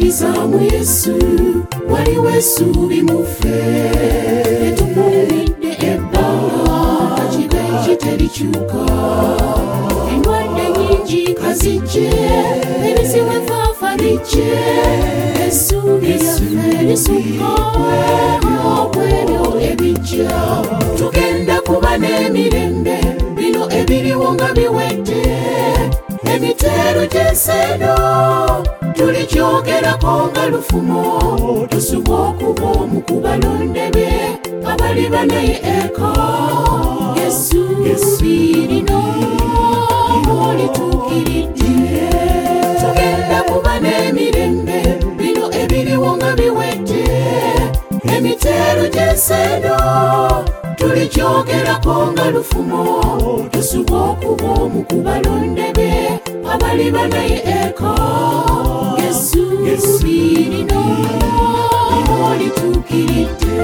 tukkirizamu Yesu waliwo essuubi mu ffe etukuumidde ebbanga kibenji terikyuka endwadde nyingi kazijje ebizibu enfaafa bijje essuubi lyaffe lisukka okwebyo ebijja tugenda kuba n'emirembe bino ebiriwo nga biwedde emiteero gy'enseno tulikyogerako nga lufumo tusuba okuba omu ku balonde be abali banaye eka Yesu lino olituukiridde tugenda kuba n'emirembe bino ebiriwo nga biwedde emiteero gy'enseno tulikyogerako nga lufumo tusuba okuba omu ku balonde be abali banaye eka Yesu lino olituukiridde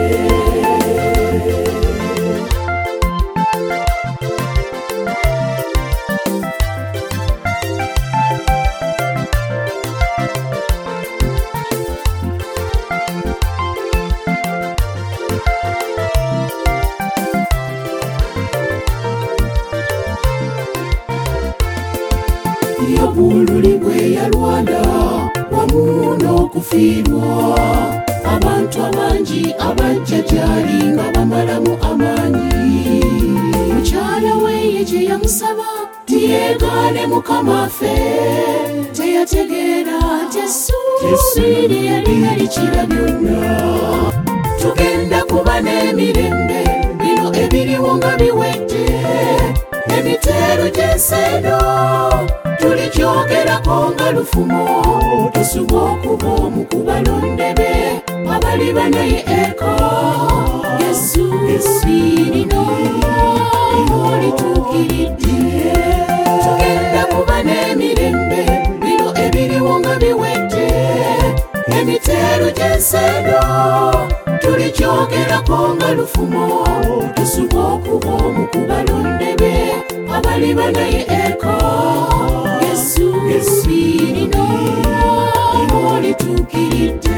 Yobu bwe yalwana wamu n'okufiirwa abantu abangi abajja gy'ali nga bamalamu amaanyi mukyala we ye gye yamusaba tiyeegaane mukama ffe teyategeera nti essuubi lye yalina likira byonna tugenda kuba n'emirembe bino ebiriwo nga biwedde emiteero gy'enseno tulikyogerako nga lufumo tusuba okuba omu ku balonde be abali banaye eka Yesu lino olituukiridde tugenda kuba n'emirembe bino ebiriwo nga biwedde emiteero gy'enseno tulikyogerako nga lufumo tusuba okuba omu ku balonde be abali banaye eka Yesu lino olituukiridde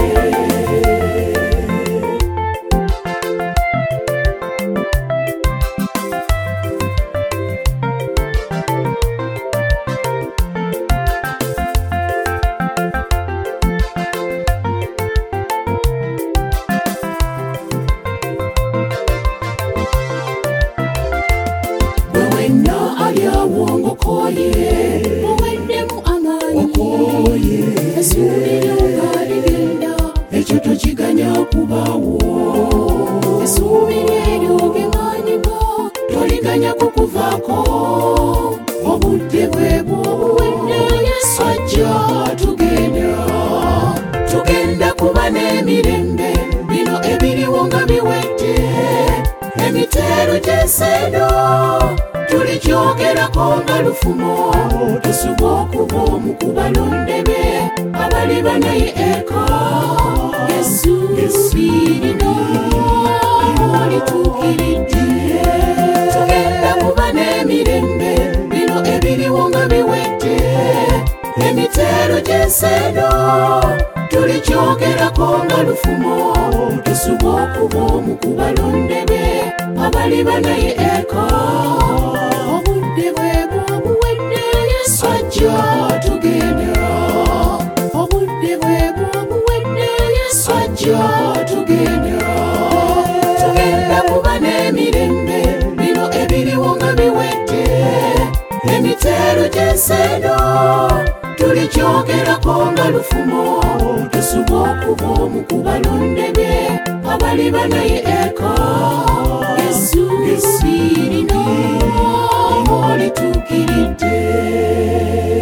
Okoye oweddemu amaanyi essuubi lyo nga ligenda ekyo tokiganya kubaawo essuubi lyeryo gemaanyigo toliganya kukuvaako obudde bwe bw'obuwedde Yesu ajja tugenda kuba n'emirembe bino ebiriwo nga biwedde emiteero gy'enseno tulikyogerako nga lufumo tusuba okuba omu ku balonde be abali banaye eka Yesu lino olituukiridde tugenda kuba n'emirembe bino ebiriwo nga biwedde emiteero gy'enseno tulikyogerako nga lufumo tusuba okuba omu ku balonde be abali banaye eka obudde bwe bw'obuwedde Yesu ajja obudde bwe bw'obuwedde Yesu ajja tugenda kuba n'emirembe bino ebiriwo nga biwedde emiteero gy'enseno tulikyogerako nga lufumo tusuba okuba omu ku balonde be abali banaye eka Yesu lino olituukiridde